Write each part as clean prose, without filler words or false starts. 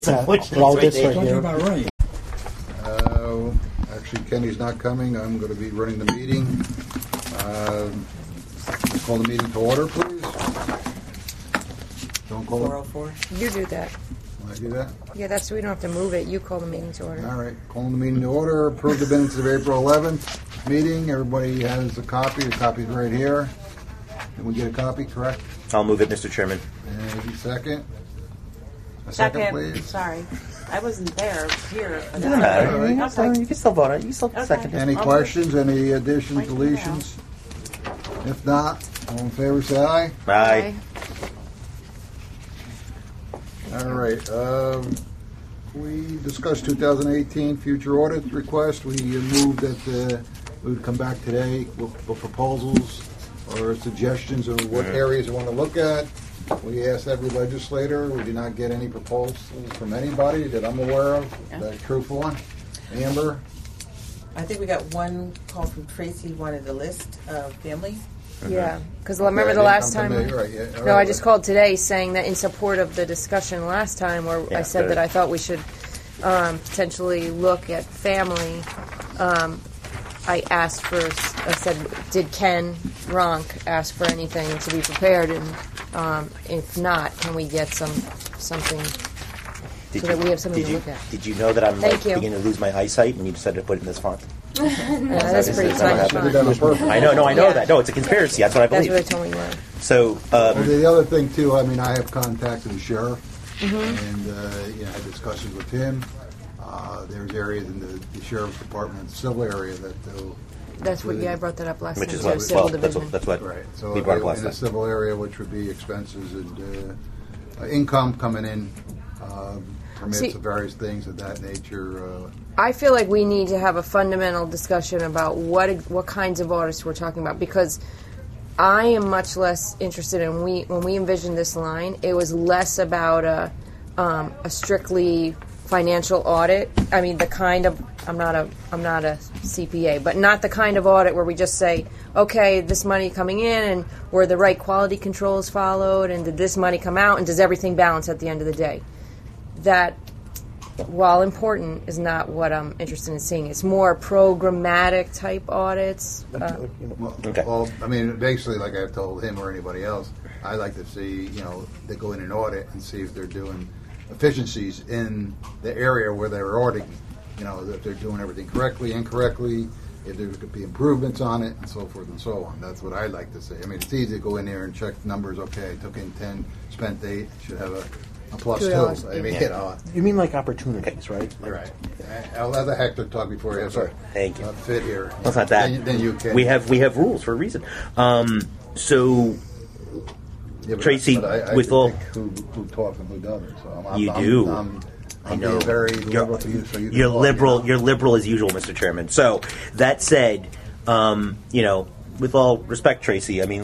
Roll this right Talking here. about running. Actually, Kenny's not coming. I'm going to be running the meeting. Call the meeting to order, please. Don't call it. 404. You do that. Want to do that? Yeah, that's so we don't have to move it. You call the meeting to order. All right. Calling the meeting to order. Approve the minutes of April 11th meeting. Everybody has a copy. The copy's right here. Can we get a copy, correct? I'll move it, Mr. Chairman. And second. A Second, please. sorry. I wasn't there. I was here. For Doesn't matter. All right. You can still vote on it. You can still Okay. second it. Any questions? Any additions, deletions? If not, all in favor, say aye. Aye. All right. We discussed 2018 future audit request. We moved that we would come back today with proposals or suggestions of what areas we want to look at. We asked every legislator. We did not get any proposals from anybody that I'm aware of. Is that a truthful one? Amber? I think we got one call from Tracy who wanted a list of families. Yeah, because remember Okay, the last I time. didn't come to me, right, yeah, all No, I right. just called today saying that in support of the discussion last time, where Yeah, I said good. that I thought we should potentially look at family. I asked for. I said, did Ken Ronk ask for anything to be prepared, and if not, can we get something so that we have something to look at? Did you know that I'm Thank you. beginning to lose my eyesight when you decided to put it in this font? Yeah, that's pretty Is that what fun. I did that on purpose. I know Yeah. that. No, it's a conspiracy. That's what I That's believe. what they told me. Yeah. So, The other thing too, I mean, I have contacted the sheriff Mm-hmm. and had discussions with him. There's areas in the sheriff's department, the civil area that That's what. Yeah, I brought that up last which time. is too, what, civil well, division. that's what right. So we brought up last in the time. civil area, which would be expenses and income coming in, permits See- of various things of that nature. I feel like we need to have a fundamental discussion about what kinds of audits we're talking about, because I am much less interested in when we envisioned this line. It was less about a strictly financial audit. I mean, the kind of I'm not a CPA, but not the kind of audit where we just say, okay, this money coming in and were the right quality controls followed, and did this money come out, and does everything balance at the end of the day? That, while important, is not what I'm interested in seeing. It's more programmatic type audits. Okay. Well, I mean, basically, like I've told him or anybody else, I like to see, they go in and audit and see if they're doing efficiencies in the area where they're auditing. If they're doing everything correctly, incorrectly, if there could be improvements on it, and so forth and so on. That's what I like to see. I mean, it's easy to go in there and check numbers. Okay, took in 10, spent 8, should have a plus 2. $2. I mean, You mean like opportunities, right? right. I'll let the Hector talk before he has Thank you. a fit here. Well, it's not that. Then you can. We have rules for a reason. So Yeah, but Tracy, I with do all- think who talks and who doesn't. So You do. I'm know. being very liberal to you, so you can You're talk, liberal. You're liberal as usual, Mr. Chairman. So that said, with all respect, Tracy, I mean,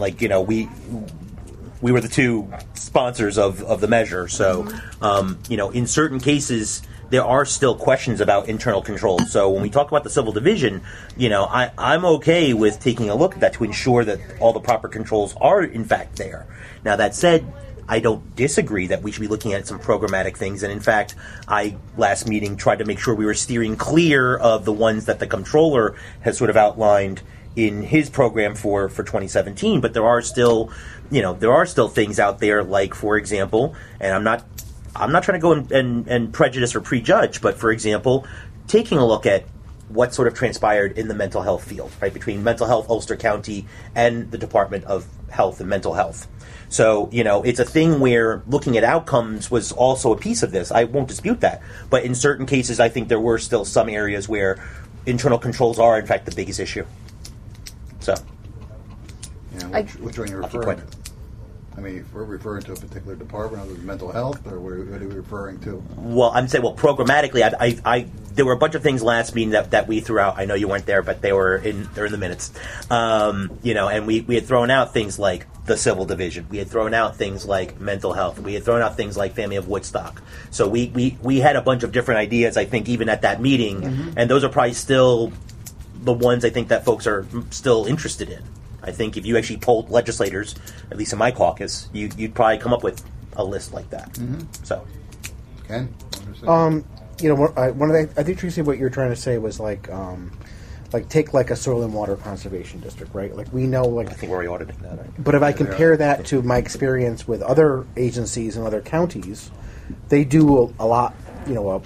we were the two sponsors of the measure. So, in certain cases, there are still questions about internal controls. So when we talk about the civil division, I'm okay with taking a look at that to ensure that all the proper controls are in fact there. Now that said, I don't disagree that we should be looking at some programmatic things. And in fact, I, last meeting, tried to make sure we were steering clear of the ones that the comptroller has sort of outlined in his program for 2017. But there are still things out there, like, for example, and I'm not trying to go and prejudice or prejudge, but for example, taking a look at what sort of transpired in the mental health field, right, between mental health, Ulster County, and the Department of Health and Mental Health. So, it's a thing where looking at outcomes was also a piece of this. I won't dispute that. But in certain cases, I think there were still some areas where internal controls are, in fact, the biggest issue. So. which one you're referring to? I mean, if we're referring to a particular department of mental health, or what are we referring to? Well, I'm saying, programmatically, there were a bunch of things last meeting that we threw out. I know you weren't there, but they're in the minutes. And we had thrown out things like the civil division. We had thrown out things like mental health. We had thrown out things like Family of Woodstock. So we had a bunch of different ideas, I think, even at that meeting, and those are probably still the ones I think that folks are still interested in. I think if you actually polled legislators, at least in my caucus, you'd probably come up with a list like that. So, Ken? Understand? You know, one of the, I think, Tracy, what you're trying to say was like take like a soil and water conservation district, right? Like we know, like I think we're already auditing that. Right? But if I compare that to my experience with other agencies and other counties, they do a lot. You know,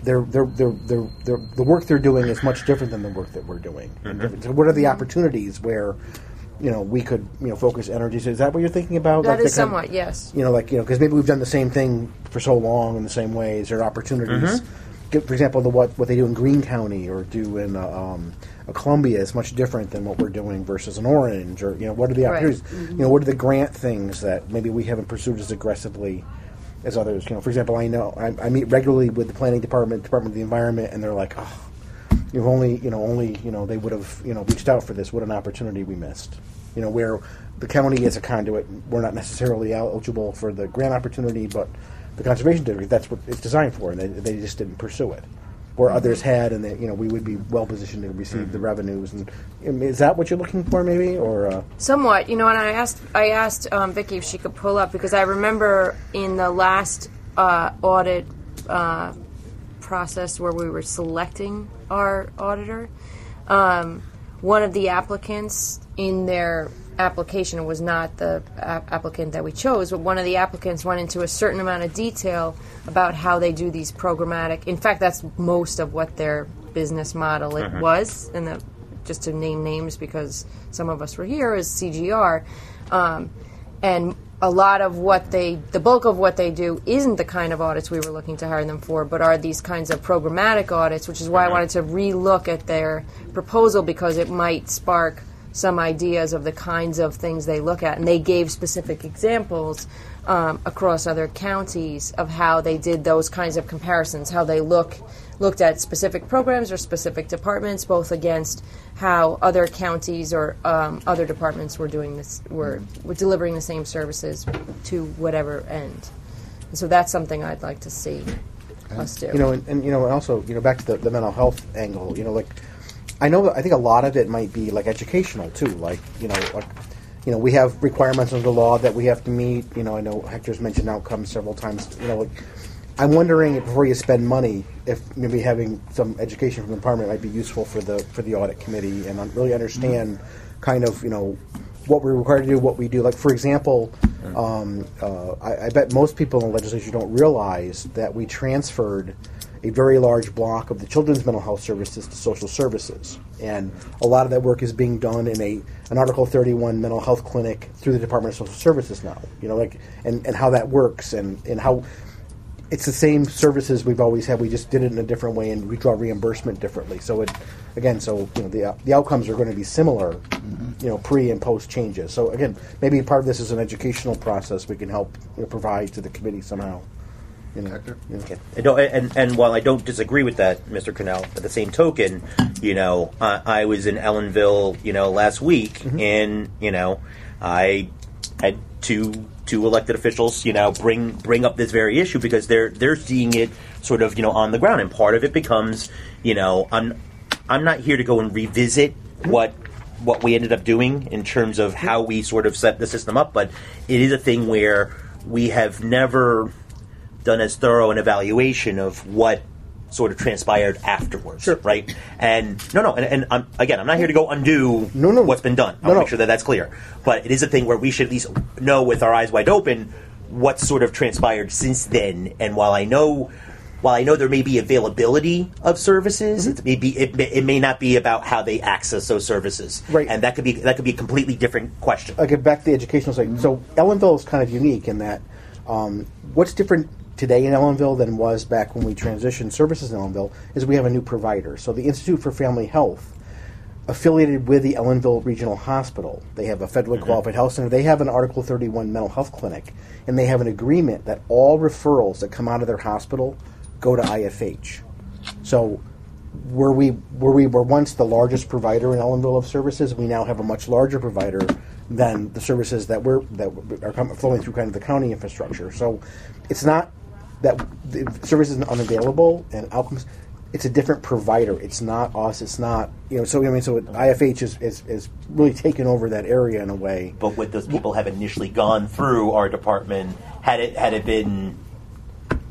the work they're doing is much different than the work that we're doing. Mm-hmm. So, what are the opportunities where, you know, we could focus energies? Is that what you're thinking about? That like is somewhat, yes. You know, because maybe we've done the same thing for so long in the same ways. There are opportunities. For example, what they do in Greene County or do in Columbia is much different than what we're doing versus an Orange, or what are the opportunities? You know, what are the grant things that maybe we haven't pursued as aggressively as others? For example, I know I meet regularly with the planning department of the environment, and they're like, oh, you've only they would have reached out for this. What an opportunity we missed. Where the county is a conduit, we're not necessarily eligible for the grant opportunity, but the conservation district, that's what it's designed for, and they just didn't pursue it. Where others had, and we would be well positioned to receive the revenues. And is that what you're looking for, maybe, or somewhat? And I asked Vicki if she could pull up, because I remember in the last audit process where we were selecting our auditor, one of the applicants in their application, it was not the applicant that we chose, but one of the applicants went into a certain amount of detail about how they do these programmatic. In fact, that's most of what their business model was, and just to name names because some of us were here, is CGR, and a lot of the bulk of what they do isn't the kind of audits we were looking to hire them for, but are these kinds of programmatic audits, which is why I wanted to re-look at their proposal, because it might spark some ideas of the kinds of things they look at. And they gave specific examples across other counties of how they did those kinds of comparisons, how they looked at specific programs or specific departments, both against how other counties or other departments were doing this, were delivering the same services to whatever end. And so that's something I'd like to see us do. And also back to the mental health angle. I think a lot of it might be like educational too. We have requirements under the law that we have to meet. I know Hector's mentioned outcomes several times. I'm wondering if before you spend money, if maybe having some education from the department might be useful for the audit committee and really understand kind of what we're required to do, what we do. Like for example, I bet most people in the legislature don't realize that we transferred a very large block of the children's mental health services to social services, and a lot of that work is being done in an Article 31 mental health clinic through the Department of Social Services now. And how that works, and how it's the same services we've always had. We just did it in a different way, and we draw reimbursement differently. So the outcomes are going to be similar, pre and post changes. So again, maybe part of this is an educational process we can help provide to the committee somehow. Hector? Okay. And while I don't disagree with that, Mr. Cannell, at the same token, I was in Ellenville, last week, and I had two elected officials, bring up this very issue because they're seeing it sort of, on the ground, and part of it becomes, I'm not here to go and revisit what we ended up doing in terms of how we sort of set the system up, but it is a thing where we have never done as thorough an evaluation of what sort of transpired afterwards, right? And and I'm not here to go undo what's been done. I want to make sure that that's clear. But it is a thing where we should at least know with our eyes wide open what sort of transpired since then. And while I know there may be availability of services, it may not be about how they access those services, right? And that could be a completely different question. I'll get back to the educational side. So Ellenville is kind of unique in that what's different today in Ellenville than was back when we transitioned services in Ellenville is we have a new provider. So the Institute for Family Health, affiliated with the Ellenville Regional Hospital, they have a federally qualified health center. They have an Article 31 mental health clinic, and they have an agreement that all referrals that come out of their hospital go to IFH. So where we were once the largest provider in Ellenville of services, we now have a much larger provider than the services that are flowing through kind of the county infrastructure. So it's not that the service is unavailable and outcomes. It's a different provider. It's not us. It's not So IFH is really taken over that area in a way. But would those people have initially gone through our department had it been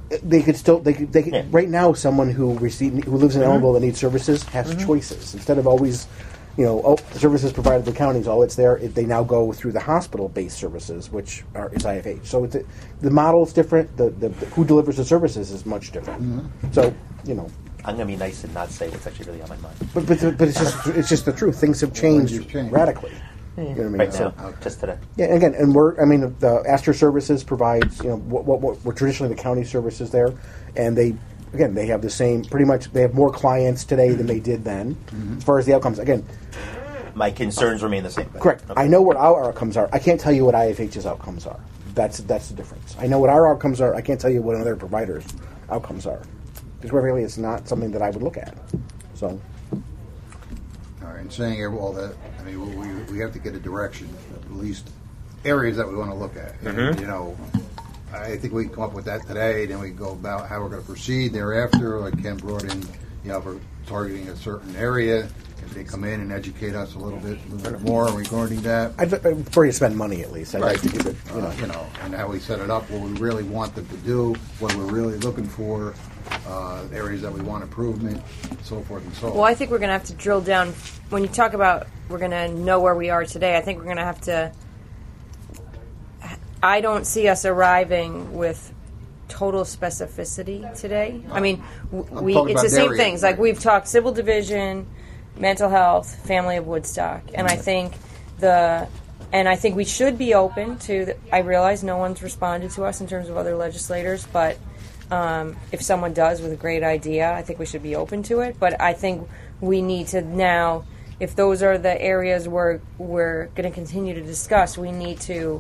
they could still they could Yeah. right now someone who lives in Ellenville that needs services has choices instead of always services provided by the counties, all it's there. They now go through the hospital-based services, which is IFH. So the model is different. The who delivers the services is much different. So I'm going to be nice and not say what's actually really on my mind. but it's just the truth. Things have changed Things changed. radically. You know what I mean? Right So- now, just today. Yeah, again, and the Astor Services provides, what were traditionally the county services there, and they have the same, pretty much, they have more clients today than they did then, as far as the outcomes. Again, My concerns remain the same. correct. Okay. I know what our outcomes are. I can't tell you what IFH's outcomes are. That's the difference. I know what our outcomes are. I can't tell you what another provider's outcomes are. Because really, it's not something that I would look at. So, All right, and saying all that, I mean, we have to get a direction, at least areas that we want to look at. And, I think we can come up with that today, then we go about how we're going to proceed thereafter. Like Ken brought in, for targeting a certain area. If they come in and educate us a little bit more regarding that. I'd prefer you to spend money at least. I'd like to give it, and how we set it up, what we really want them to do, what we're really looking for, areas that we want improvement, so forth and so on. Well, I think we're going to have to drill down. When you talk about we're going to know where we are today, I think we're going to have to. I don't see us arriving with total specificity today. I mean, it's talking the about same area, things. right. Like we've talked civil division, mental health, family of Woodstock, and I think we should be open to. I realize no one's responded to us in terms of other legislators, but if someone does with a great idea, I think we should be open to it. But I think we need to now, if those are the areas we're going to continue to discuss, we need to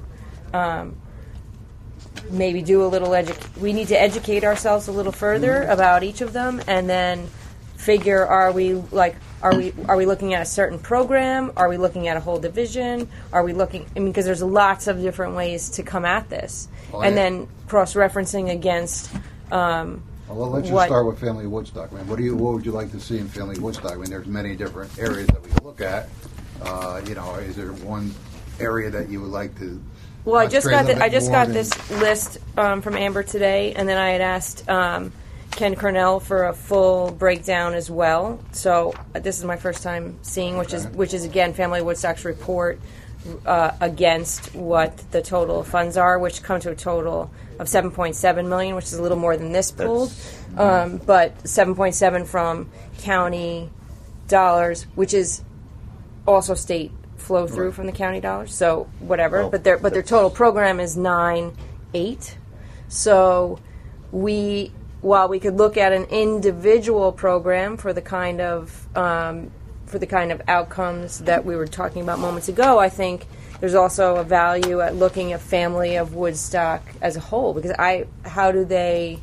maybe do a little we need to educate ourselves a little further about each of them, and then figure: are we looking at a certain program? Are we looking at a whole division? Are we looking? I mean, because there's lots of different ways to come at this, and then cross-referencing against. Well, let's just start with Family Woodstock. Man, what would you like to see in Family Woodstock? I mean, there's many different areas that we can look at. Is there one area that you would like to? Well, I just got more this list from Amber today, and then I had asked Ken Cornell for a full breakdown as well. So this is my first time seeing, which is again Family Woodstock's report against what the total funds are, which come to a total of $7.7 million, which is a little more than this pooled, but $7.7 from county dollars, which is also state flow through from the county dollars. So whatever, Well, but their total program is 9.8. So while we could look at an individual program for the kind of outcomes that we were talking about moments ago, I think there's also a value at looking at Family of Woodstock as a whole, because how do they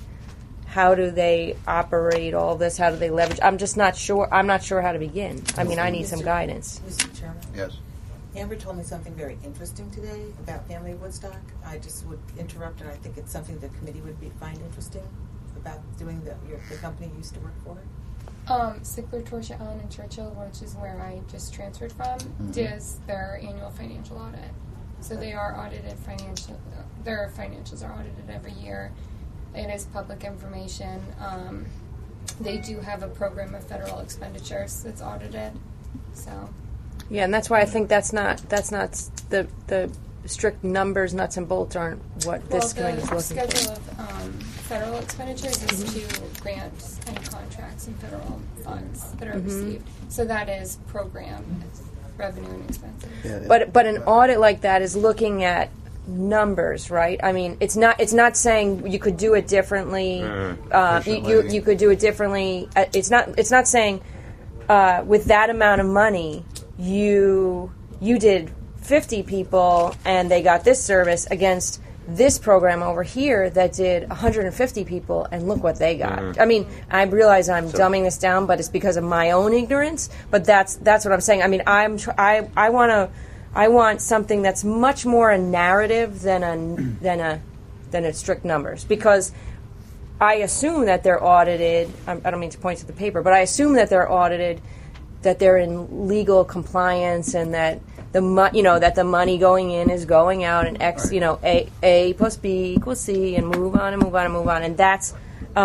operate all this? How do they leverage? I'm not sure how to begin. I mean, I need some guidance. Mr. Chairman? Yes. Amber told me something very interesting today about Family Woodstock. I just would interrupt, and I think it's something the committee would find interesting about doing the company you used to work for. Sickler, Torsia, Allen, and Churchill, which is where I just transferred from, does their annual financial audit. So they are audited their financials are audited every year. It is public information. They do have a program of federal expenditures that's audited. So. Yeah, and that's why I think that's not the strict numbers, nuts and bolts aren't what this committee is looking the for. schedule of federal expenditures is to grant any contracts and federal funds that are received. So that is program revenue and expenses. yeah, But an audit like that is looking at numbers, right? I mean, it's not saying you could do it differently. You could do it differently. It's not saying with that amount of money you did 50 people and they got this service against this program over here that did 150 people and look what they got. I mean, I realize I'm dumbing this down, but it's because of my own ignorance. But that's what I'm saying. I mean, I want something that's much more a narrative than a strict numbers, because I assume that they're audited. I don't mean to point to the paper, but I assume that they're audited, that they're in legal compliance, and that that the money going in is going out, and X, Right. A plus B equals C, and move on and move on and move on, and that's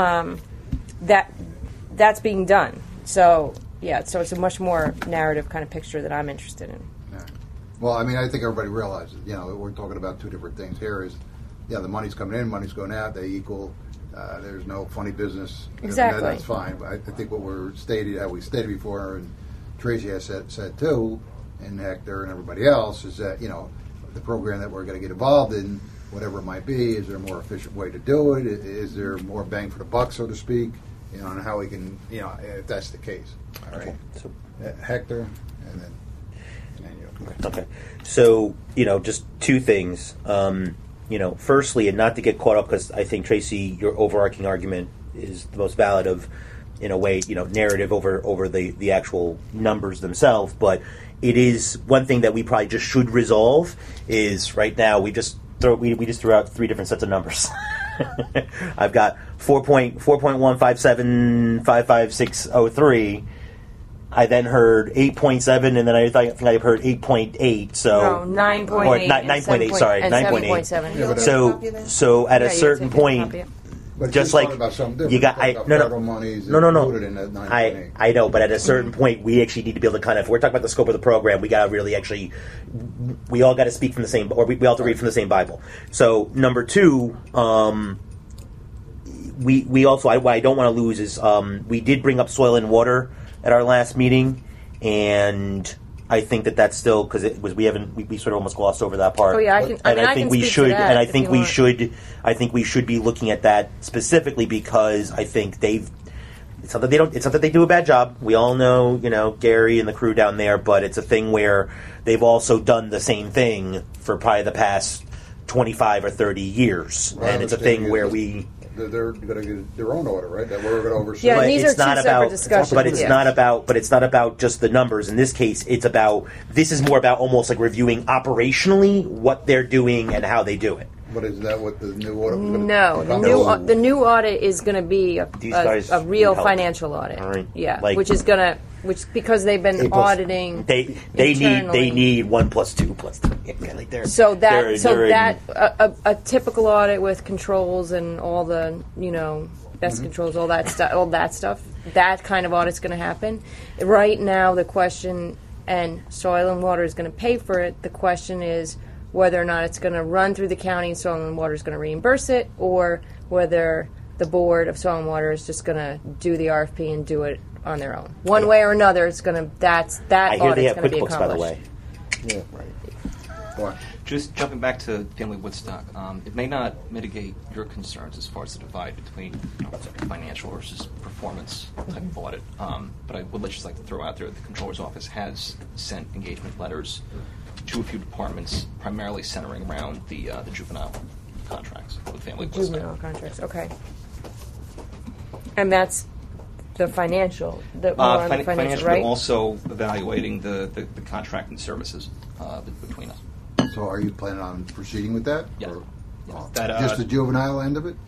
that's being done. So so it's a much more narrative kind of picture that I'm interested in. Yeah. Well, I mean, I think everybody realizes, we're talking about two different things here. Is, the money's coming in, money's going out, they equal. There's no funny business. Exactly. That's fine. But I think what how we stated before, and Tracy has said too, and Hector and everybody else, is that, the program that we're going to get involved in, whatever it might be, is there a more efficient way to do it? Is there more bang for the buck, so to speak? And how we can, if that's the case. All right. Okay. So, Hector, and then you. okay. So, just two things. Firstly, and not to get caught up, because I think, Tracy, your overarching argument is the most valid of, in a way, narrative over the actual numbers themselves. But it is one thing that we probably just should resolve is right now we just threw out three different sets of numbers. I've got 4.157555603. I then heard 8.7, and then I think I heard 8.8. So no, 9.8. Or 9.8. Sorry, 9.8. So at a certain point, But just you're like talking about something different. you got, You're talking about federal monies no. included in that 9.8. I know, but at a certain point, we actually need to be able to kind of. If we're talking about the scope of the program, we got to really actually. We all got to speak from the same, or we all have to read from the same Bible. So number two, we also what I don't want to lose is we did bring up soil and water at our last meeting, and I think that's still because it was we sort of almost glossed over that part. Oh yeah, I think we should, and I think we want. should. I think we should be looking at that specifically because I think it's not that they do a bad job. We all know, Gary and the crew down there, but it's a thing where they've also done the same thing for probably the past 25 or 30 years, Well, and it's a thing where we. They're going to get their own order, right? That we're going to oversee. Yeah, But these it's are two not separate about, discussions. But it's Yeah. not about. But it's not about just the numbers. In this case, it's about. This is more about almost like reviewing operationally what they're doing and how they do it. But is that what the new order was going to No, the new audit is going to be These guys a real need help. financial audit. All right. Yeah, Like- which because they've been A plus- auditing. They internally. need 1 + 2 + 3. Yeah, like they're, So they're in- a typical audit with controls and all the best controls, all that stuff. That kind of audit's going to happen. Right now, the question, and Soil and Water is going to pay for it. The question is whether or not it's going to run through the county and Soil and Water is going to reimburse it, or whether the board of Soil and Water is just going to do the RFP and do it on their own. One way or another, it's going to. That I hear they audit's have going to be QuickBooks, by the way. accomplished. Yeah, right. What? Just jumping back to Family Woodstock, it may not mitigate your concerns as far as the divide between financial versus performance type of audit, but I would just like to throw out there that the Controller's Office has sent engagement letters to a few departments, primarily centering around the juvenile contracts with Family Woodstock. Juvenile contracts, okay. And that's the financial, more on the financial, right? but also evaluating the contract and services between us. So are you planning on proceeding with that? Yes. Or, Yes. oh, That, just the juvenile end of it?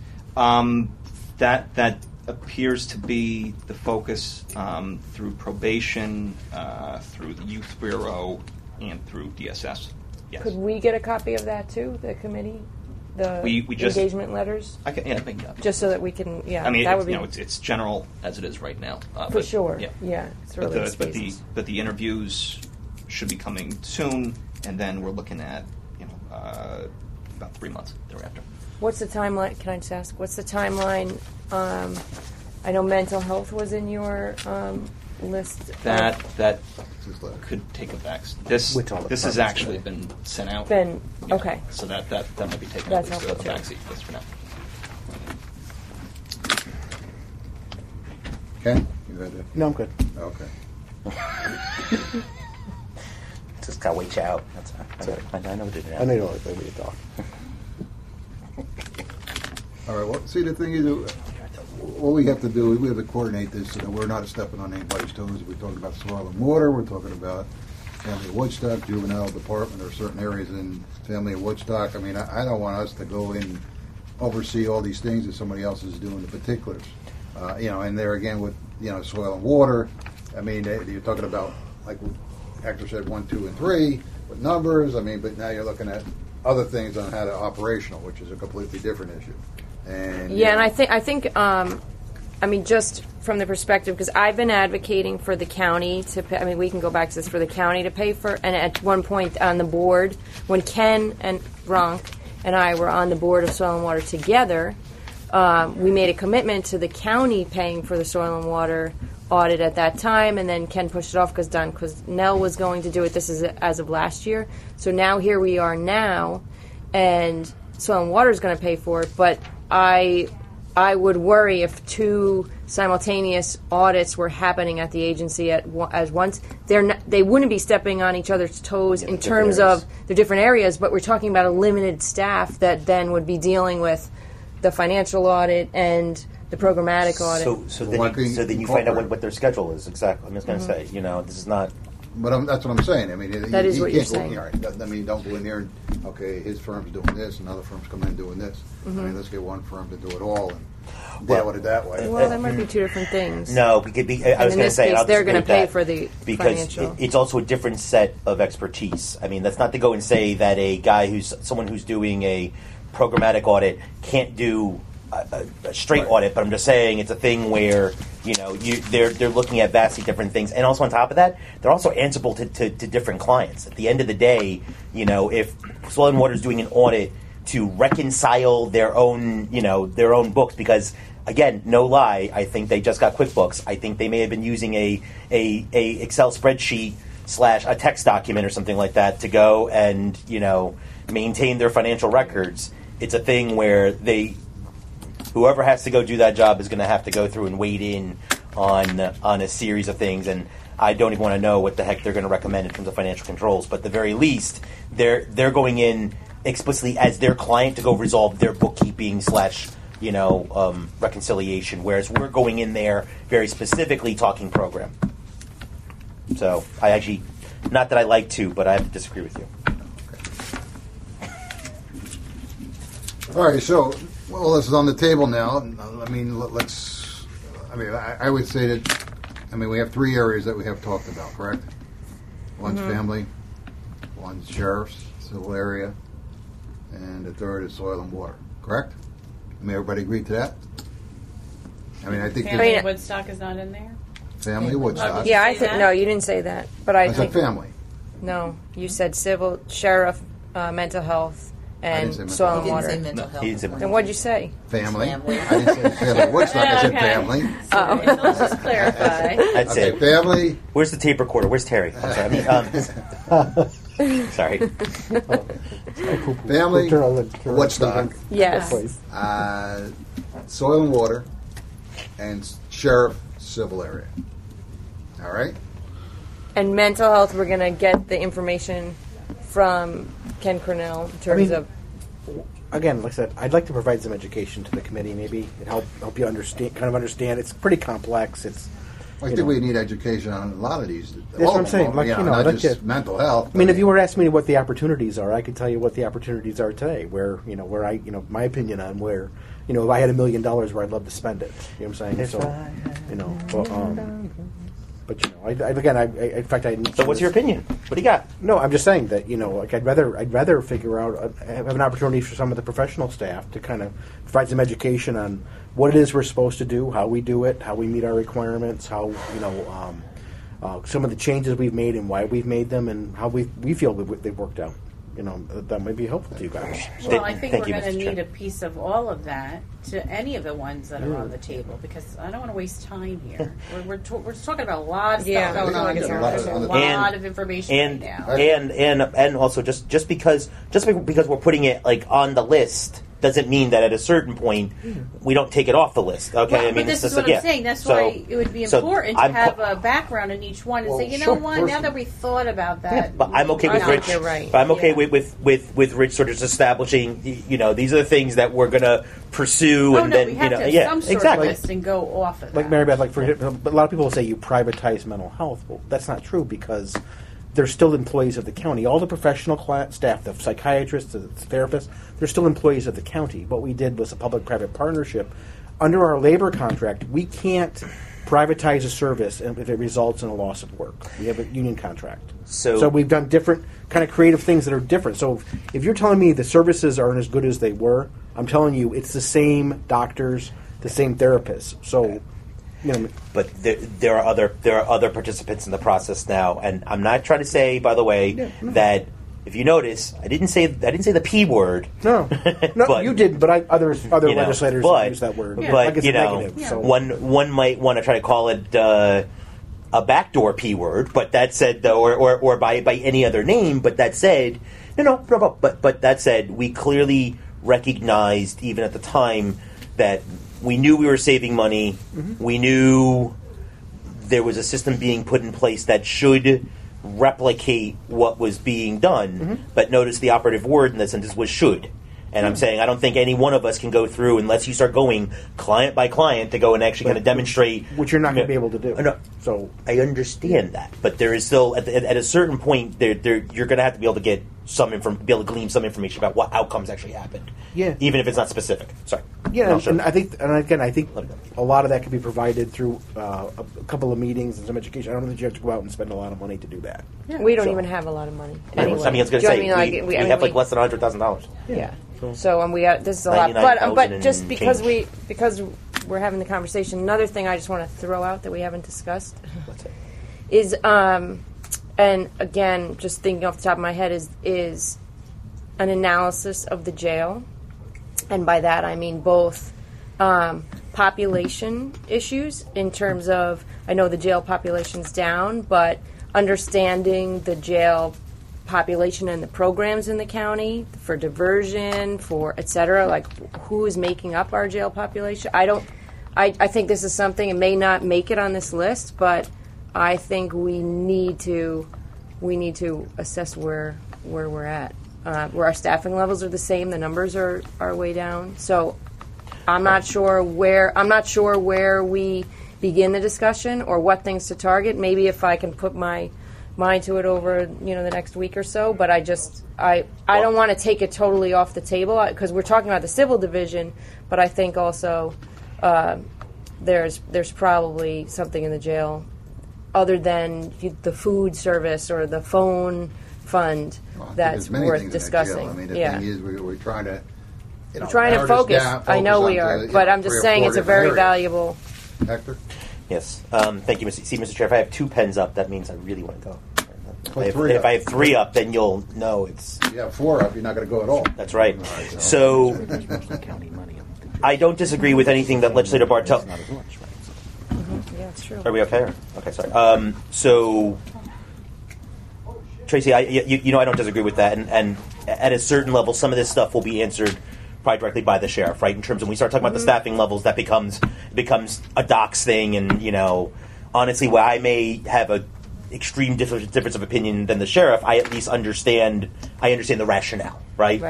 That appears to be the focus through probation, through the Youth Bureau, and through DSS. Yes. Could we get a copy of that too, the committee? The We just- engagement letters? I can, yeah, maybe, Just so that we can, I mean, that would be, it's general as it is right now. for but, sure. Yeah. It's But early the, stages. but the interviews should be coming soon, and then we're looking at about 3 months thereafter. What's the timeline? Can I just ask? What's the timeline? I know mental health was in your list. That Just let- could take a back. This With all the has departments actually today. been sent out. Then Yeah. okay. So that might be taking That's at least helpful, a too. backseat just for now. Ken, you read it? No, I'm good. Okay. Just gotta wait you out. I know what to do now. I know you don't like to talk. All right. Well, see, the thing is, what we have to do is we have to coordinate this so that we're not stepping on anybody's toes. We're talking about soil and water. We're talking about Family of Woodstock, juvenile department, or certain areas in Family of Woodstock. I mean, I don't want us to go in oversee all these things that somebody else is doing the particulars. And there again with soil and water. I mean, you're talking about like Hector said 1, 2, and 3. with numbers. I mean, but now you're looking at other things on how to operational, which is a completely different issue. And Yeah, and I think, I mean, just from the perspective, because I've been advocating for the county to pay, I mean, we can go back to this, for the county to pay for, and at one point on the board, when Ken and Ronk and I were on the board of Soil and Water together, we made a commitment to the county paying for the soil and water audit at that time, and then Ken pushed it off because Don Nell was going to do it. This is as of last year. So now here we are now, and Soil and Water is going to pay for it, but I would worry if two simultaneous audits were happening at the agency as once. They wouldn't be stepping on each other's toes in terms of the different areas, but we're talking about a limited staff that then would be dealing with the financial audit and the programmatic audit. So then you find out what their schedule is exactly. I'm just going to say, this is not. But that's what I'm saying. I mean, That is you what you're can't go in saying. here. I mean, don't go in there and, okay, his firm's doing this, another firm's coming in doing this. I mean, let's get one firm to do it all and deal with it that way. Well, that might be two different things. No, I was And going in to this say case, I'll they're disagree going to with pay that for the because financial. it's also a different set of expertise. I mean, that's not to go and say that a guy someone who's doing a programmatic audit can't do a straight audit, but I'm just saying it's a thing where they're looking at vastly different things, and also on top of that, they're also answerable to different clients. At the end of the day, if Soil and Water is doing an audit to reconcile their own books, because again, no lie, I think they just got QuickBooks. I think they may have been using a Excel spreadsheet / a text document or something like that to go and maintain their financial records. It's a thing where whoever has to go do that job is going to have to go through and wade in on a series of things, and I don't even want to know what the heck they're going to recommend in terms of financial controls. But at the very least, they're going in explicitly as their client to go resolve their bookkeeping / reconciliation, whereas we're going in there very specifically talking program. So I actually, not that I like to, but I have to disagree with you. All right, so, well, this is on the table now. I mean, I would say that, we have three areas that we have talked about, correct? One's family, one's sheriff's, civil area, and the third is soil and water, correct? Everybody agree to that? I think Family Woodstock is not in there? family, Woodstock. Yeah, I say think that? no, you didn't say that, but I I said think family. no, you said civil, sheriff, mental health, and didn't say soil and Didn't water. say mental health. he didn't say Then what'd you say? Family. Family. I didn't say family, Woodstock, I said Okay. family. So let's just clarify. That's Okay, it. family, Where's the tape recorder? Where's Terry? I'm sorry. Sorry. family, Turn on the- Woodstock, Yes. Please. soil and water, and sheriff, civil area. All right? And mental health, we're going to get the information from Ken Cornell in terms mean, of. Again, like I said, I'd like to provide some education to the committee, maybe, and help you understand. It's pretty complex. It's. I think we need education on a lot of these. That's what I'm saying. Like, not like just mental health. I mean, if you were asking me what the opportunities are, I could tell you what the opportunities are today. Where I, my opinion on where, if I had $1 million, where I'd love to spend it. You know what I'm saying? In fact, I. So what's your opinion? What do you got? No, I'm just saying that I'd rather figure out have an opportunity for some of the professional staff to kind of provide some education on what it is we're supposed to do, how we do it, how we meet our requirements, how some of the changes we've made and why we've made them, and how we feel they've worked out. That might be helpful to you guys. Well, I think Thank we're you, going to Mr. need Chair. a piece of all of that to any of the ones that are on the table, because I don't want to waste time here. We're talking about a lot of Yeah, stuff going on there's here. a lot There's a on the lot table. of information And right now. and also just because we're putting it like on the list doesn't mean that at a certain point we don't take it off the list. Okay, Well, but this is what I'm saying. That's why it would be important to have a background in each one and say, sure, what? Now that we thought about that, Yeah, but I'm okay with I Rich. think you're right. But I'm okay Yeah. with Rich sort of just establishing. These are the things that we're gonna pursue, Oh and no, then we have to have yeah, some sort exactly. of list and go off of Like that. Mary Beth, like but a lot of people say you privatize mental health. Well, that's not true because they're still employees of the county. All the professional staff, the psychiatrists, the therapists, they're still employees of the county. What we did was a public-private partnership under our labor contract, we can't privatize a service if it results in a loss of work. We have a union contract. So we've done different kind of creative things that are different. So if you're telling me the services aren't as good as they were, I'm telling you it's the same doctors, the same therapists. So, you know. But there are other participants in the process now, and I'm not trying to say, by the way, that if you notice, I didn't say the P word. No, but, you didn't. But other legislators but, use that word. But like it's you know, negative, so. one might want to try to call it a backdoor P word. But that said, though, or by any other name. But that said, but that said, we clearly recognized even at the time that we knew we were saving money. Mm-hmm. We knew there was a system being put in place that should replicate what was being done, mm-hmm. but notice the operative word in that sentence was should. And I'm saying I don't think any one of us can go through unless you start going client by client to go and actually kind of demonstrate. Which you're not going to be able to do. No, so I understand that, but there is still at a certain point you're going to have to be able to get be able to glean some information about what outcomes actually happened. Yeah, even if it's not specific. Sorry. Yeah, and I think a lot of that can be provided through a couple of meetings and some education. I don't think you have to go out and spend a lot of money to do that. Yeah. We don't even have a lot of money. Anyway. I mean, I was going to say we have like less than $100,000. Yeah. So and this is a lot, but just because we're having the conversation, another thing I just want to throw out that we haven't discussed is and again, just thinking off the top of my head is an analysis of the jail, and by that I mean both population issues in terms of I know the jail population's down, but understanding the jail population and the programs in the county for diversion, for et cetera, like who is making up our jail population. I think this is something, it may not make it on this list, but I think we need to assess where we're at. Where our staffing levels are the same, the numbers are way down. So I'm not sure where we begin the discussion or what things to target. Maybe if I can put my mind to it over the next week or so, but I don't want to take it totally off the table because we're talking about the civil division, but I think also there's probably something in the jail other than the food service or the phone fund that's worth discussing. I mean, the thing is we're trying to we're trying to focus. I know we are, but I'm just saying it's a very valuable. Hector? Yes. Thank you, Mr. Chair. If I have 2 pens up, that means I really want to go. If I have 3 up, then you'll know it's... You have 4 up, you're not going to go at all. That's right. So, I don't disagree with anything that Legislator Bartel... Yeah, it's true. Are we okay? Okay, sorry. So, Tracy, I don't disagree with that, and at a certain level, some of this stuff will be answered probably directly by the sheriff, right? In terms of when we start talking about the staffing levels, that becomes a docs thing, and honestly, while I may have a extreme difference of opinion than the sheriff, I at least understand the rationale, right?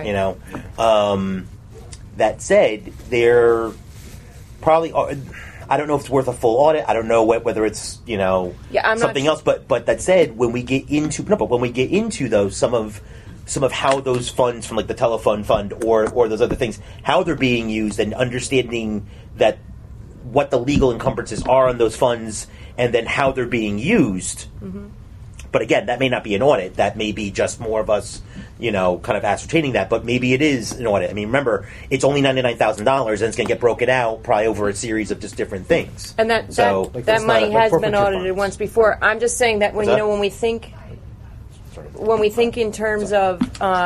That said, there probably are, I don't know if it's worth a full audit. I don't know whether it's something else. But that said, when we get into those some of how those funds from like the telephone fund or those other things, how they're being used, and understanding that what the legal encumbrances are on those funds, and then how they're being used. Mm-hmm. But again, that may not be an audit. That may be just more of us, kind of ascertaining that. But maybe it is an audit. I mean, remember, it's only $99,000, and it's going to get broken out probably over a series of just different things. And that money has been audited once before. I'm just saying that when we think in terms of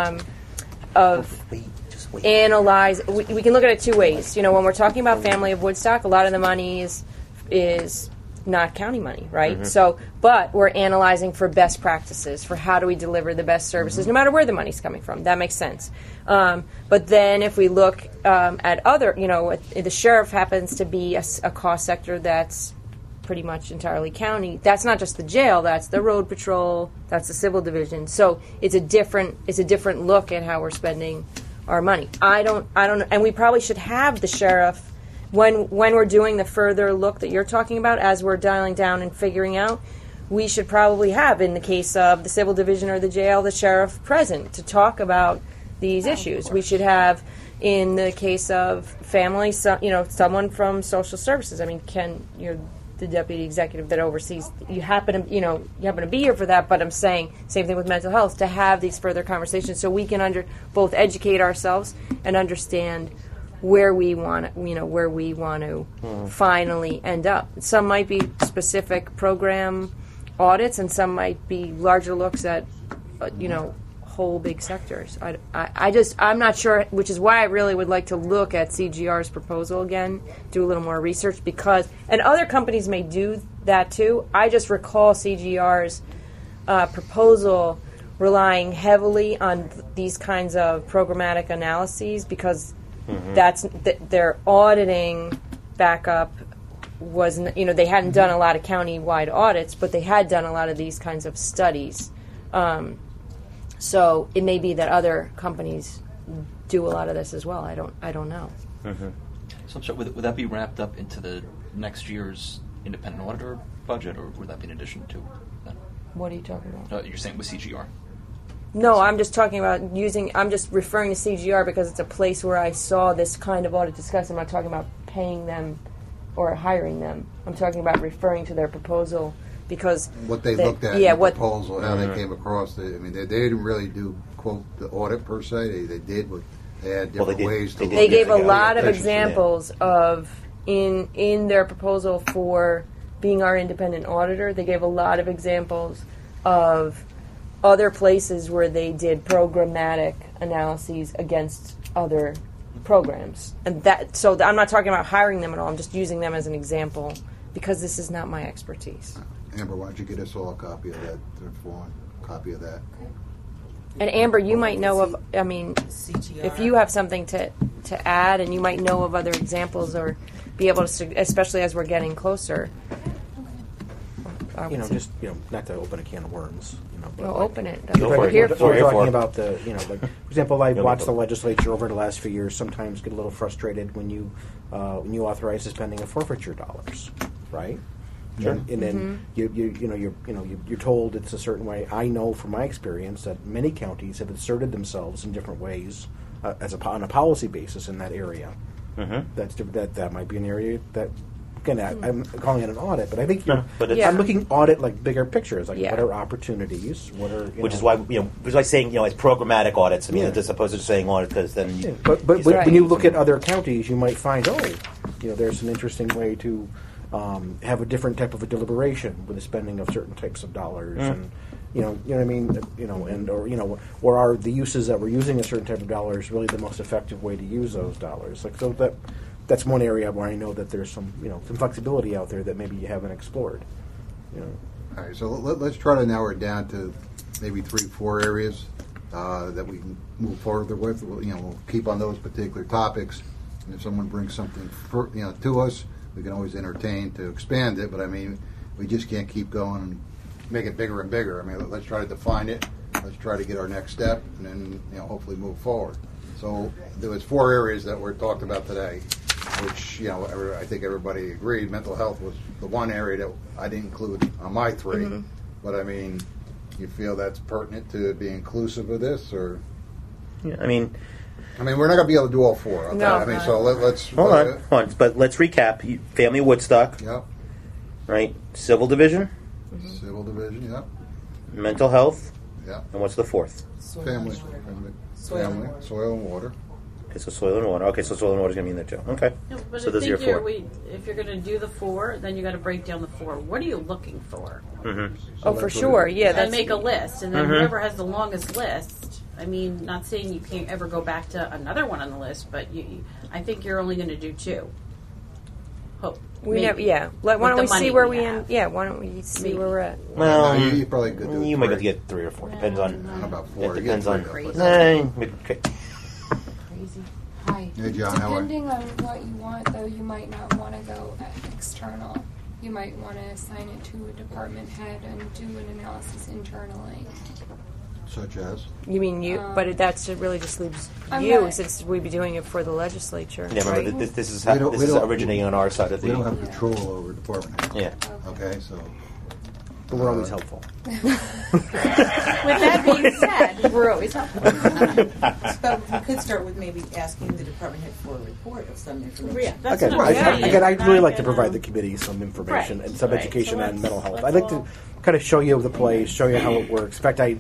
analyze, we can look at it 2 ways. When we're talking about Family of Woodstock, a lot of the money is not county money, right? Mm-hmm. But we're analyzing for best practices, for how do we deliver the best services, no matter where the money's coming from. That makes sense. But then if we look at other, the sheriff happens to be a cost sector that's pretty much entirely county. That's not just the jail, that's the road patrol, that's the civil division. So it's a different look at how we're spending our money. I don't know, and we probably should have the sheriff when we're doing the further look that you're talking about, as we're dialing down and figuring out, we should probably have, in the case of the civil division or the jail, the sheriff present to talk about these issues. We should have, in the case of family, someone from social services. I mean, you're the deputy executive that oversees. You happen to be here for that. But I'm saying same thing with mental health, to have these further conversations so we can both educate ourselves and understand where we want to finally end up. Some might be specific program audits, and some might be larger looks at whole big sectors. I'm not sure, which is why I really would like to look at CGR's proposal again, do a little more research, and other companies may do that too. I just recall CGR's proposal relying heavily on these kinds of programmatic analyses because their auditing backup wasn't, they hadn't done a lot of county-wide audits, but they had done a lot of these kinds of studies. So it may be that other companies do a lot of this as well. I don't know. So I'm sorry, would that be wrapped up into the next year's independent auditor budget, or would that be in addition to that? What are you talking about? You're saying with CGR? No, I'm just talking about I'm just referring to CGR because it's a place where I saw this kind of audit discussed. I'm not talking about paying them or hiring them. I'm talking about referring to their proposal because what they looked at, the proposal, how they came across it. I mean, they didn't really do quote the audit per se. They did what they had different ways to. They gave a lot of examples of in their proposal for being our independent auditor. They gave a lot of examples of other places where they did programmatic analyses against other programs, and so I'm not talking about hiring them at all. I'm just using them as an example because this is not my expertise. Amber, why don't you get us all a copy of that? Copy of that. And Amber, you might know of. I mean, CGR. if you have something to add, and you might know of other examples, or be able to, especially as we're getting closer. Not to open a can of worms. But open it. We're here talking about the, for example, I've watched the legislature over the last few years sometimes get a little frustrated when you authorize the spending of forfeiture dollars, right? Sure. And then you're told it's a certain way. I know from my experience that many counties have inserted themselves in different ways on a policy basis in that area. That might be an area that. Again, I'm calling it an audit, but I think I'm looking audit like bigger pictures, like what are opportunities, what are which is why saying as programmatic audits. I mean, as opposed to saying audit, because then. But when you look at other counties, you might find there's an interesting way to have a different type of a deliberation with the spending of certain types of dollars, and you know what I mean, or are the uses that we're using a certain type of dollars really the most effective way to use those dollars? Like so that. That's one area where I know that there's some flexibility out there that maybe you haven't explored. All right, so let's try to narrow it down to maybe 3-4 areas that we can move further with. We'll keep on those particular topics. And if someone brings something to us, we can always entertain to expand it. But I mean, we just can't keep going and make it bigger and bigger. I mean, let's try to define it. Let's try to get our next step, and then hopefully move forward. So there was 4 areas that were talked about today, which I think everybody agreed. Mental health was the one area that I didn't include on my 3. But I mean, you feel that's pertinent to be inclusive of this, or? Yeah, I mean, we're not going to be able to do all 4. Okay? No. I mean, so let's hold on. But let's recap. Family Woodstock. Yep. Right. Civil division. Civil division. Yep. Mental health. Yep. And what's the 4th? Family. Soil and water. Okay, so soil and water. Okay, so soil and water is going to be in there too. Okay. No, but so I those are your think 4. If you're going to do the 4, then you got to break down the 4. What are you looking for? Oh, for sure. Yeah, and make a list, and then whoever has the longest list. I mean, not saying you can't ever go back to another one on the list, but I think you're only going to do 2. Hope. Why don't we see where we end? Yeah, why don't we see where we're at? Well, you probably could do you might have to get 3 or 4. Depends on. About 4. It depends on. Crazy. Hi. Hey, John, how are you? Depending on what you want, though, you might not want to go external. You might want to assign it to a department head and do an analysis internally. Such as? You mean you? But that's really just leaves since we'd be doing it for the legislature. Yeah, remember, right? this is originating on our side of the. We don't have control over department heads. Yeah. Okay, so But we're always helpful. With that being said, we're always helpful. But we could start with maybe asking the department head for a report of some information. Yeah, that's Again, what I'm saying. I'd We're really not like to gonna- provide the committee some information Right, and some right. education So on mental health. let's I'd like to all- kind of show you the place, show you how it works. In fact, I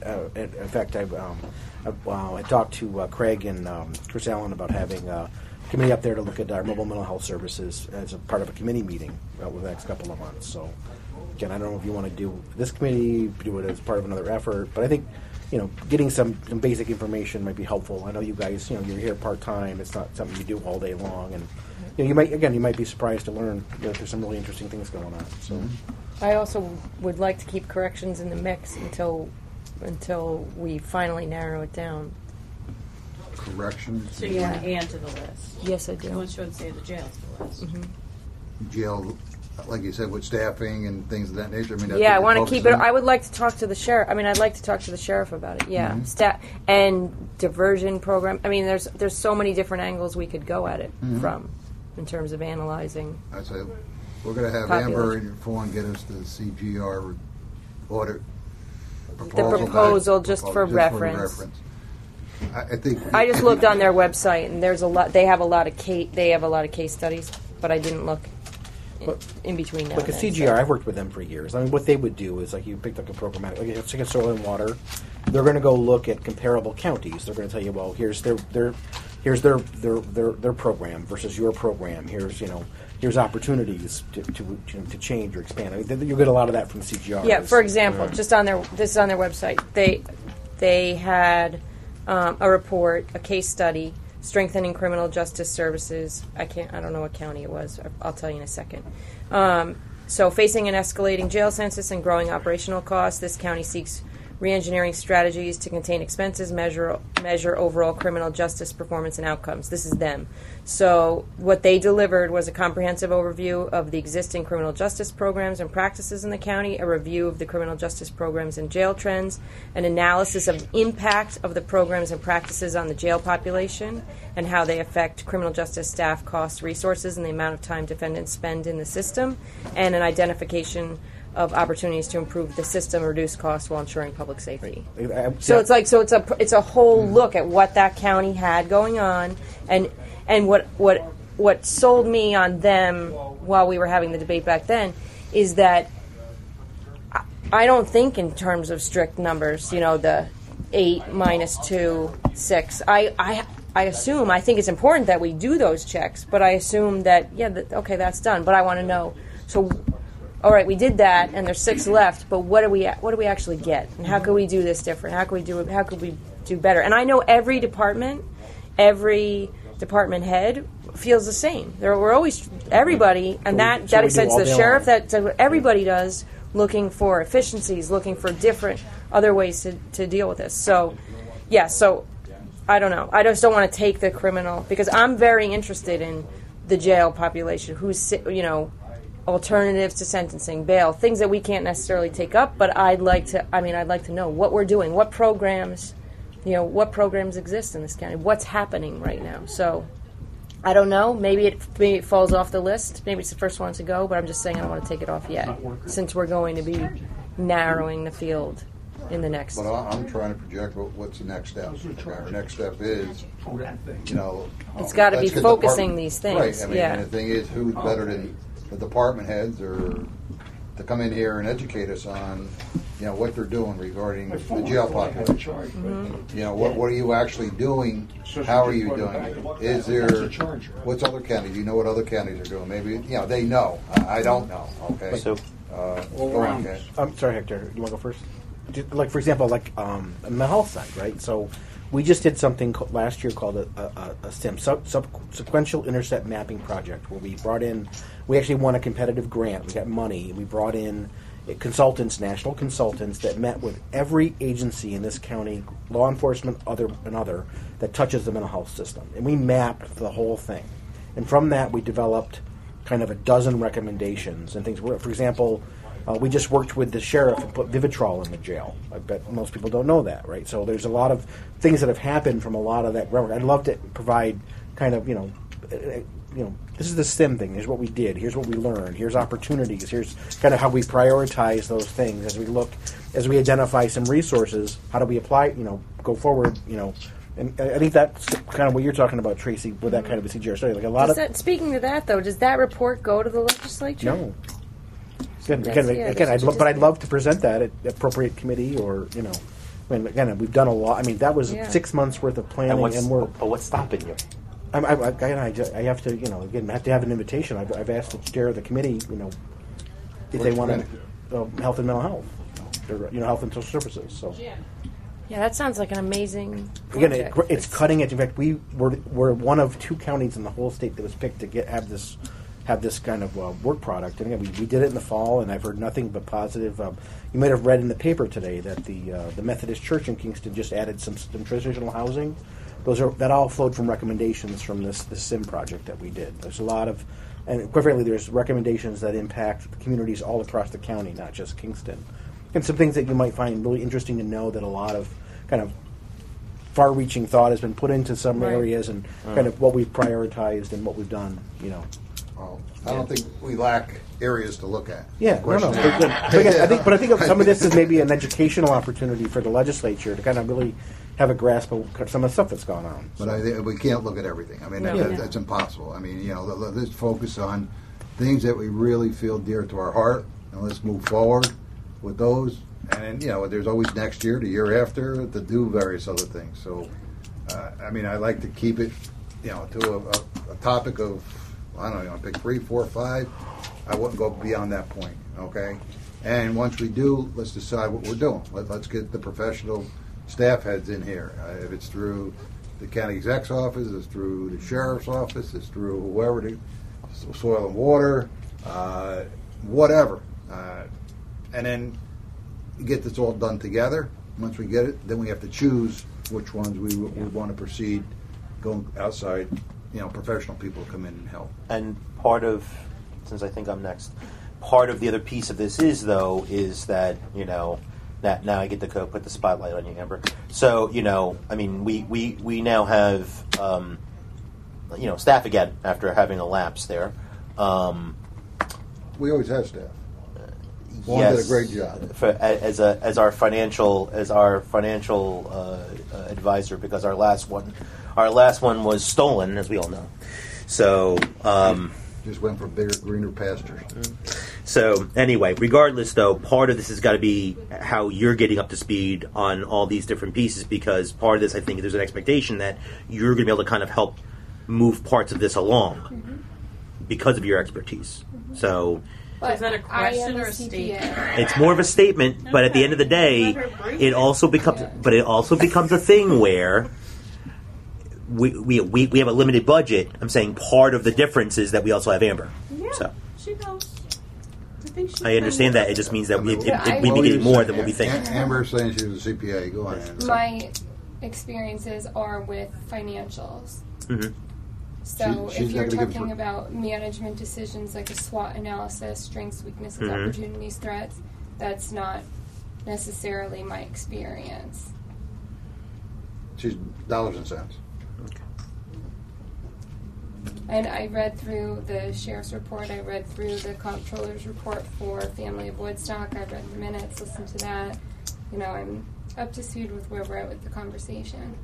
talked to Craig and Chris Allen about having a committee up there to look at our mobile mental health services as a part of a committee meeting over the next couple of months. So, again, I don't know if you want to do this committee, do it as part of another effort, but I think, getting some basic information might be helpful. I know you guys, you're here part-time. It's not something you do all day long. And, you might be surprised to learn that there's some really interesting things going on. So, I also would like to keep corrections in the mix until we finally narrow it down. Corrections, So you want to add to the list? Yes, I You do. want to say the jail to the list. jail, like you said, with staffing and things of that nature. I mean, that's Yeah, I what want you're to keep it. focusing I on? would like to talk to the sheriff. I'd like to talk to the sheriff about it. Yeah, and diversion program. There's so many different angles we could go at it from, in terms of analyzing. I'd say we're going to have Population. Amber and Fawn get us the CGR audit proposal just for reference. I think I just looked on their website, and there's a lot. They have a lot of case studies, but I didn't look in between now. like a and then, CGR, I've worked with them for years. What they would do is, like, you picked up a programmatic, like, let's take a soil and water. They're going to go look at comparable counties. They're going to tell you, well, here's their program versus your program. Here's opportunities to change or expand. You'll get a lot of that from CGR. Yeah, for example, this is on their website. They had a report, a case study, strengthening criminal justice services. I don't know what county it was. I'll tell you in a second. So, facing an escalating jail census and growing operational costs, this county seeks reengineering strategies to contain expenses, measure overall criminal justice performance and outcomes. This is them. So what they delivered was a comprehensive overview of the existing criminal justice programs and practices in the county, a review of the criminal justice programs and jail trends, an analysis of the impact of the programs and practices on the jail population and how they affect criminal justice staff costs, resources, and the amount of time defendants spend in the system, and an identification of opportunities to improve the system, reduce costs while ensuring public safety. So it's a whole look at what that county had going on, and what sold me on them while we were having the debate back then is that I don't think in terms of strict numbers. The 8 minus 2, 6. I think it's important that we do those checks, but I assume that okay, that's done. But I want to know. So, all right, we did that, and there's 6 left. But what do we actually get, and how could we do this different? How could we do better? And I know every department head feels the same. We're always everybody, and that we do extends all to the day sheriff. long. That's what everybody does, looking for efficiencies, looking for different other ways to deal with this. So, yeah. So, I don't know. I just don't want to take the criminal, because I'm very interested in the jail population. Who's alternatives to sentencing, bail, things that we can't necessarily take up. But I'd like to know what we're doing, what programs exist in this county, what's happening right now. So I don't know. Maybe it falls off the list. Maybe it's the first one to go. But I'm just saying I don't want to take it off yet, since we're going to be narrowing the field in the next. But I'm trying to project what's the next step. Our next step is, It's got to be let's get focusing department- these things. Right. And the thing is, who's better than the department heads or to come in here and educate us on, what they're doing regarding the jail population. What are you actually doing? How are you doing it? Is there, what's other counties? Do you know what other counties are doing? Maybe, they know. I don't know. Okay. So, go on, Ken. I'm sorry, Hector. You want to go first? Like, for example, on the mental health side, right? So we just did something last year called a SIM, Sequential Intercept Mapping Project, where we actually won a competitive grant. We got money. We brought in consultants, national consultants, that met with every agency in this county, law enforcement, other, that touches the mental health system. And we mapped the whole thing. And from that, we developed kind of a dozen recommendations and things. For example, we just worked with the sheriff and put Vivitrol in the jail. I bet most people don't know that, right? So there's a lot of things that have happened from a lot of that work. I'd love to provide kind of, this is the STEM thing. Here's what we did. Here's what we learned. Here's opportunities. Here's kind of how we prioritize those things as we look, as we identify some resources. How do we apply? Go forward. And I think that's kind of what you're talking about, Tracy, with that kind of a CGR study. Like a lot speaking of that, though, does that report go to the legislature? No. I'd love to present that at appropriate committee or again, we've done a lot. I mean, that was 6 months worth of planning, But what's stopping you? I have to, again, I have to have an invitation. I've asked the chair of the committee, if they want to, health and mental health, or, health and social services. So, yeah, that sounds like an amazing again, project. it's cutting edge. In fact, we're one of 2 counties in the whole state that was picked to have this kind of work product. And again, we did it in the fall, and I've heard nothing but positive. You might have read in the paper today that the Methodist Church in Kingston just added some transitional housing. That all flowed from recommendations from this SIM project that we did. There's a lot of, and quite frankly, there's recommendations that impact communities all across the county, not just Kingston. And some things that you might find really interesting to know, that a lot of kind of far-reaching thought has been put into some areas, and kind of what we've prioritized and what we've done. Well, I don't think we lack areas to look at. Yeah, no. But again, I think some of this is maybe an educational opportunity for the legislature to kind of really have a grasp of some of the stuff that's gone on. But we can't look at everything. I mean, that's impossible. I mean, let's focus on things that we really feel dear to our heart, and let's move forward with those. And there's always next year, the year after, to do various other things. So, I mean, I like to keep it, to a topic of, I don't know, pick 3, 4, 5. I wouldn't go beyond that point. Okay, and once we do, let's decide what we're doing. Let's get the professional staff heads in here. If it's through the county exec's office, it's through the sheriff's office, it's through whoever, the soil and water, whatever, and then get this all done together. Once we get it, then we have to choose which ones we want to proceed going outside. Professional people come in and help. And part of, since I think I'm next, part of the other piece of this is that now I get to go put the spotlight on you, Amber. So I mean, we now have staff again after having a lapse there. We always have staff. One yes, did a great job as our financial advisor, because our last one was stolen, as we all know. So just went for bigger, greener pastures. So anyway, regardless, though, part of this has got to be how you're getting up to speed on all these different pieces, because part of this, I think, there's an expectation that you're going to be able to kind of help move parts of this along because of your expertise. So. Is that a question or a statement? It's more of a statement, but at the end of the day, it also becomes a thing where we have a limited budget. I'm saying part of the difference is that we also have Amber. Yeah, so she knows. I understand that. It just means that we'd be getting more than what we think. Amber's saying she was a CPA. Go on. My experiences are with financials. Mm-hmm. So She's if you're not gonna give talking her- about management decisions like a SWOT analysis, strengths, weaknesses, opportunities, threats, that's not necessarily my experience. She's dollars and cents. And I read through the sheriff's report. I read through the comptroller's report for Family of Woodstock. I read the minutes, listened to that. I'm up to speed with where we're at with the conversation.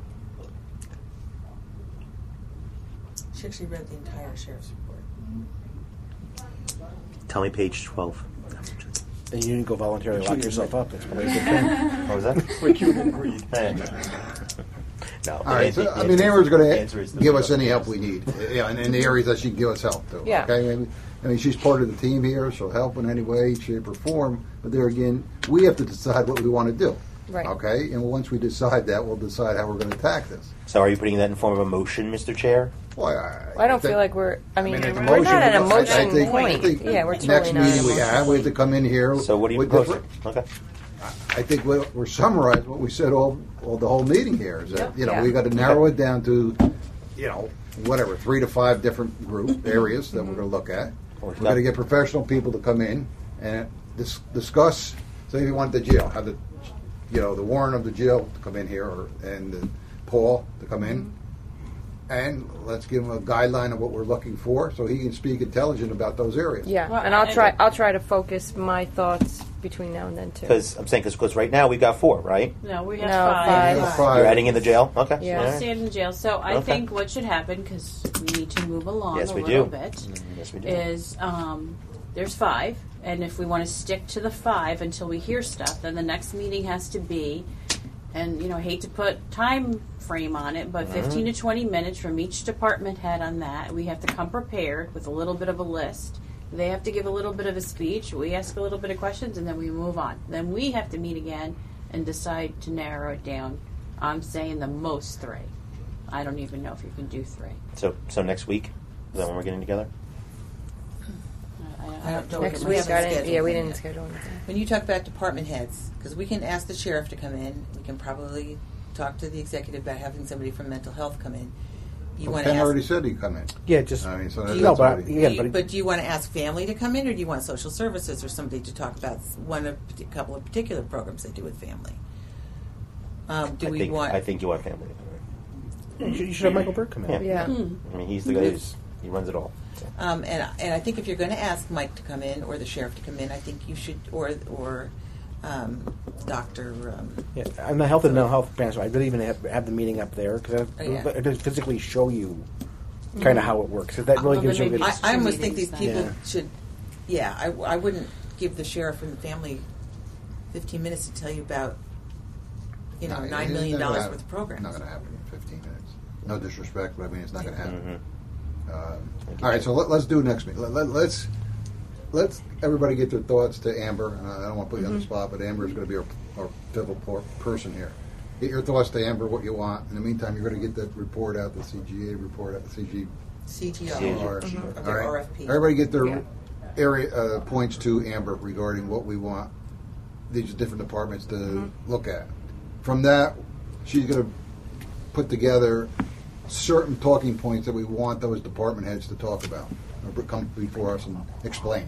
She actually read the entire sheriff's report. Tell me page 12. And you didn't go voluntarily lock yourself up. That's probably a good thing. What was that? Like you didn't read. No. All right. So, I mean, Amber's going to give us any help we need. And in the areas that she can give us help to. Yeah. Okay. I mean, she's part of the team here. She'll help in any way, shape, or form. But there again, we have to decide what we want to do. Right. Okay. And once we decide that, we'll decide how we're going to attack this. So, are you putting that in form of a motion, Mr. Chair? Well, I don't feel like we're. I mean, it's a we're not at a motion, motion I point. think Yeah, we're totally next not. meeting we have to come in here. So, what are you with proposing? different- Okay. I think we're summarizing what we said all the whole meeting here is that Yeah. we got to narrow it down to 3 to 5 different group areas that we're going to look at. We're going to get professional people to come in and discuss. Say if you want the jail, have the warden of the jail to come in here, and Paul to come in, and let's give him a guideline of what we're looking for, so he can speak intelligent about those areas. Yeah, Well, and I'll try to focus my thoughts between now and then too. Because I'm saying, because right now we've got 4, right? No, we have No, 5. We have 5. You're adding in the jail? Okay. Yeah. All We'll right. stand in jail. So I Okay. think what should happen, because we need to move along Yes, a we little do. bit, Yes, we do. is there's 5, and if we want to stick to the 5 until we hear stuff, then the next meeting has to be, and I hate to put time frame on it, but 15 to 20 minutes from each department head on that. We have to come prepared with a little bit of a list. They have to give a little bit of a speech. We ask a little bit of questions, and then we move on. Then we have to meet again and decide to narrow it down. I'm saying the most 3. I don't even know if you can do 3. So next week? Is that when we're getting together? I don't know. Next we week, haven't scheduled we them didn't yet. schedule anything. When you talk about department heads, because we can ask the sheriff to come in, we can probably talk to the executive about having somebody from mental health come in. You Well, want to Ken ask, already said he'd come in. Yeah, just I mean, so Do that's you- no, but already- yeah, but do you want to ask family to come in, or do you want social services or somebody to talk about a couple of particular programs they do with family? I think you want family. you should have Michael Burke come in. Yeah. Yeah. I mean, he's the guy he runs it all. So. And I think if you're going to ask Mike to come in or the sheriff to come in, I think you should, or Doctor. Yeah, I'm the health and mental health branch. So I really even have the meeting up there because yeah. I just physically show you kind of how it works. So that really Well, gives you a then good. maybe I almost think these meetings people then. should. Yeah, I wouldn't give the sheriff and the family 15 minutes to tell you about $9 million worth of programs. Not going to happen in 15 minutes. No disrespect, but I mean it's not going to happen. All right, so let's do next meeting. Let's everybody get their thoughts to Amber. And I don't want to put you on the spot, but Amber is going to be our pivotal person here. Get your thoughts to Amber, what you want. In the meantime, you're going to get that report out, the CGA report out, the CGR. of Of their their right. RFP. Everybody get their area points to Amber regarding what we want these different departments to look at. From that, she's going to put together certain talking points that we want those department heads to talk about, or come before us and explain.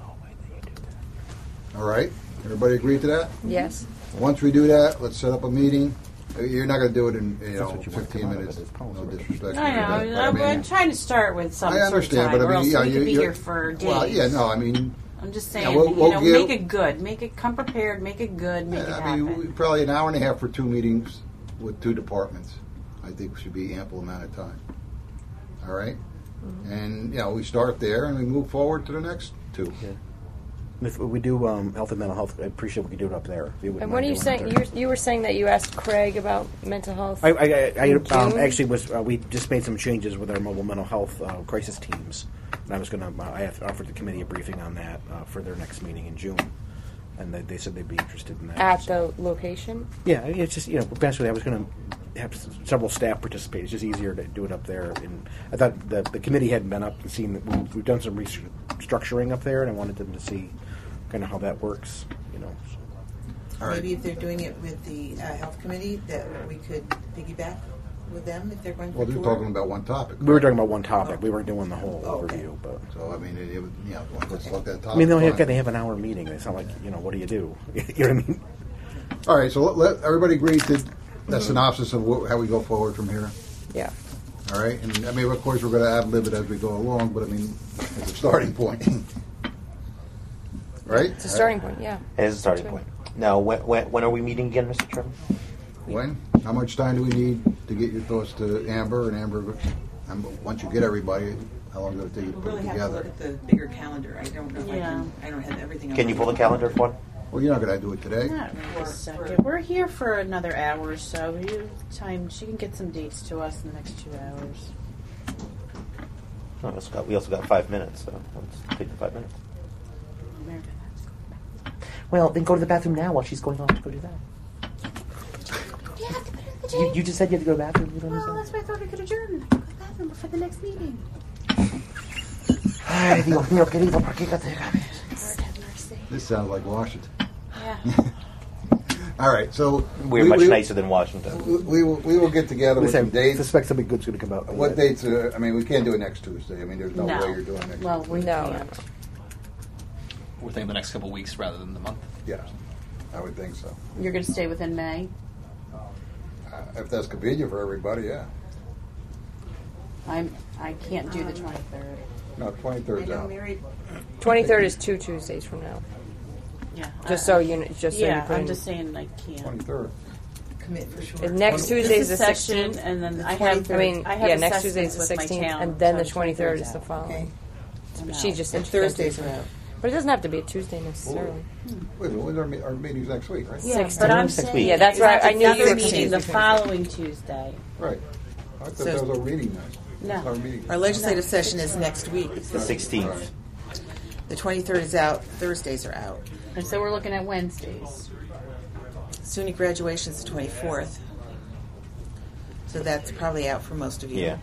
All right? Everybody agree to that? Yes. Once we do that, let's set up a meeting. You're not going to do it in what you want to 15 come out of minutes. it, it's policy. No disrespect. I know. But I'm trying to start with some I understand, sort of time, but I or else mean, yeah, we could be you're here for days. Well, yeah, no, I mean, I'm just Yeah, saying, we'll give- make it good. Make it come prepared. Make it good. Make it I happen. mean, probably an hour and a half for 2 meetings with 2 departments. I think should be ample amount of time. All right, and we start there and we move forward to the next 2. If we do health and mental health, I appreciate we can do it up there. If you wouldn't And what mind are you doing it saying? there. You were saying that you asked Craig about mental health. I in June? actually was. We just made some changes with our mobile mental health crisis teams, and I was going to. I offered the committee a briefing on that for their next meeting in June, and they said they'd be interested in that. At the location. Yeah, it's just eventually I was going to have several staff participate. It's just easier to do it up there. And I thought the committee hadn't been up and seen that we've done some restructuring up there, and I wanted them to see kind of how that works. So. All right. Maybe if they're doing it with the health committee, that we could piggyback with them if they're going for Well, a they're tour. talking about one topic. We were talking about one topic. We weren't doing the whole Okay. overview, but. So I mean, let's look at that topic. I mean, fine. they have an hour meeting. It's not like, what do you do? You know what I mean? All right, so let everybody agree to the synopsis of how we go forward from here. Yeah. All right, and I mean, of course, we're going to ad-lib it as we go along, but I mean, it's a starting point. Right? It's a starting point. Yeah. It is a starting point. Now, when are we meeting again, Mr. Chairman? When? How much time do we need to get your thoughts to Amber? And Amber, once you get everybody, how long is it going to take you to We'll put really it have to together? look at the bigger calendar. I don't know if Yeah. I don't have everything. Can you pull the calendar for one? Well, you're not going to do it today. Not right this second. We're here for another hour or so. She can get some dates to us in the next 2 hours. Oh, we also got 5 minutes, so let's take the 5 minutes. Meredith. Well, then go to the bathroom now while she's going off to go do that. Do you have to put it in the day? You just said you had to go to the bathroom. You don't Well, understand? that's why I thought we could adjourn. Go to the bathroom before the next meeting. Ay, Dios mío, querido, ¿por qué te Lord have mercy. This sounds like Washington. Yeah. All right, so We're much nicer than Washington. We will get together with some I dates. suspect something good's going to come out. What dates? I mean, we can't do it next Tuesday. I mean, there's no No. way you're doing it next. Well, we No. can't. We're thinking the next couple of weeks rather than the month. Yeah, I would think so. You're going to stay within May? If that's convenient for everybody, yeah. I can't do the 23rd. No, 23rd I is know out. Mary, 23rd is 2 Tuesdays from now. Yeah. Just so you just so Yeah, you put I'm in- just saying I can't. 23rd. commit for sure. The next Tuesday is This the is section, 16th. and then The I have. 23rd. I mean, I have yeah, next Tuesday is the assessments with my 16th, town, and then so the the 23rd is 23rd the following. Okay. I'm She out. just And introduced Thursdays it. are out. But it doesn't have to be a Tuesday necessarily. Wait, when's our meeting's next week, right? Yeah, 16th. but I'm Next saying week. Yeah, that's right. I knew you another were meeting the confused. following Tuesday. Right. I thought So- that was our meeting night. No. It's our meeting. Our legislative session is next week. It's the 16th. The 23rd is out. Thursdays are out. And so we're looking at Wednesdays. SUNY graduation is the 24th. So that's probably out for most of you. Yeah.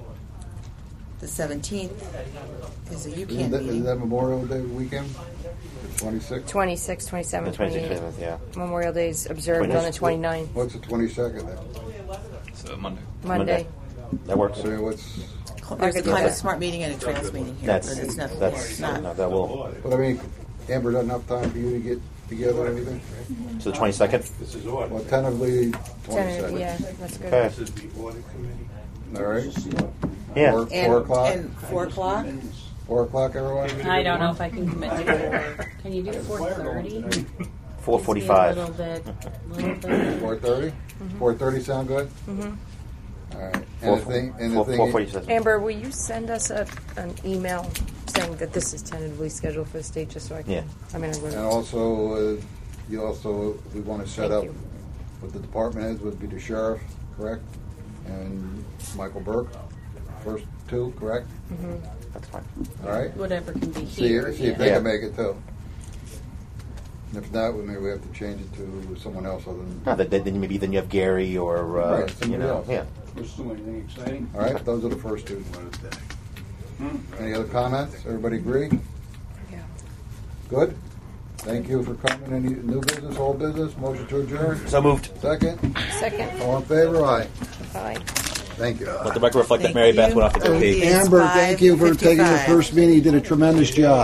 The 17th is a UCAN Isn't meeting. that Memorial Day weekend? The 26th? 26, 27, The 28. 26th, yeah. Memorial Day is observed on the 29th. What's the 22nd then? So Monday. Monday. That works. So what's? There's a I could do climate that. smart meeting and a trans meeting here. That's but it's not, that's not. no, that will. But I mean, Amber, not enough time for you to get together and everything. So the 22nd. This is audit. Well, tentatively 22nd. Tentative, yeah, that's good. Okay. This is the audit committee. All right. Yeah. 4 o'clock. And 4 o'clock? 4 o'clock, everyone. I don't know if I can commit to 4. Can you do 4:30? 4:45. A little bit. 4:30. 4:30 sound good? Mm-hmm. All right. And the thing. 4:47. Amber, will you send us an email saying that this is tentatively scheduled for the state, just so I can? Yeah. I mean, And also, we want to set Thank up you. what the department heads would be the sheriff, correct? And Michael Burke, first two, correct? That's fine. All right. Whatever can be See here. if yeah. they Yeah. can make it too. And if not, maybe we have to change it to someone else other than. No, then maybe then you have Gary or Right, you somebody know, else. yeah. Let's do anything exciting. All right, those are the first two. Any other comments? Everybody agree? Yeah. Good. Thank you for coming. Any new business, old business? Motion to adjourn. So moved. Second. Second. All in favor? Aye. Bye. Thank you. Let the record reflect that Thank Mary Beth you. went off to go pee. It's Amber, thank you for taking the 5:55. first meeting. You did a tremendous job.